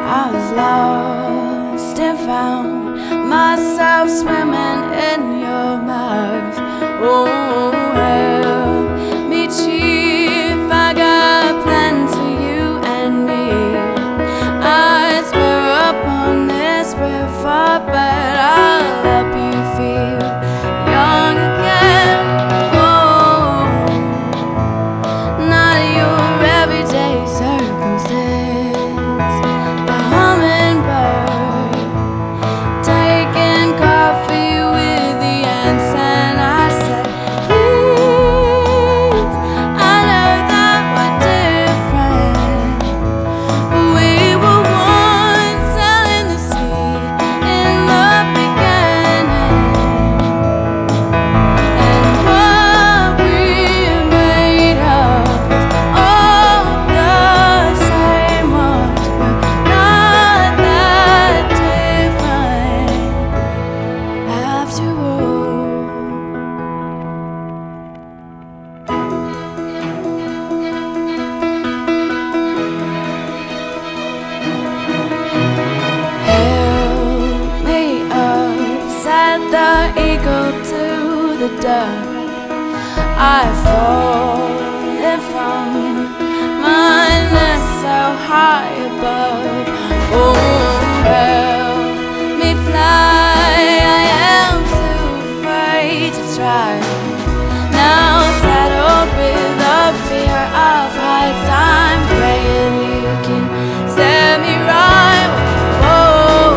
I was lost and found myself swimming in your mouth. Oh, help me, chief, I got plans for you and me. I swear upon this river, but I'll help you feel young again. Oh, not your everyday circumstance. The hummingbird taking coffee with the ants, and I said, please, I know that we're different, but we were once out in the sea in the beginning, and what we're made of is all the same ones. We're not that different after all. Help me up, said the eagle to the dove. I've fallen from my nest so high above. Oh, help me fly, I am too afraid to try. Now saddled with the fear of heights, I'm praying you can set me right. Whoa,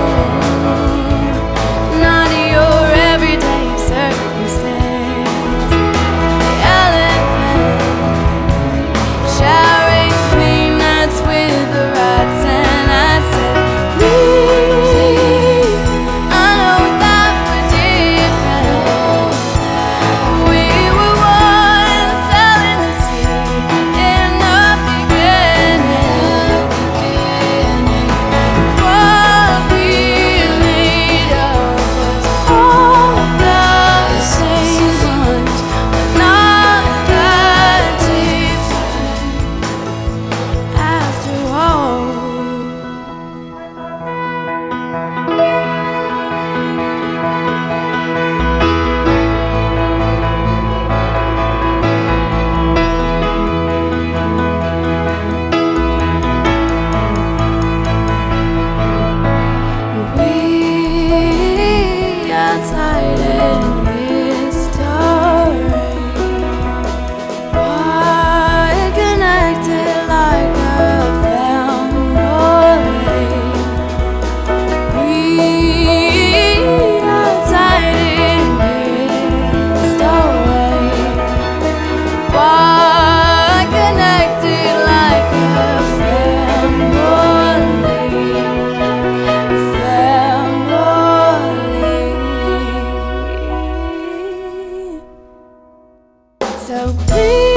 not your everyday circumstance. The elephant sharing peanuts with the rats, and I said, please, I know that we're different. We were once out in the sea in the beginning. What we made of was all the same ones. We're not that different after all. We are tied in history. Why connected like a family? We are tied in history. Why connected like a family? So please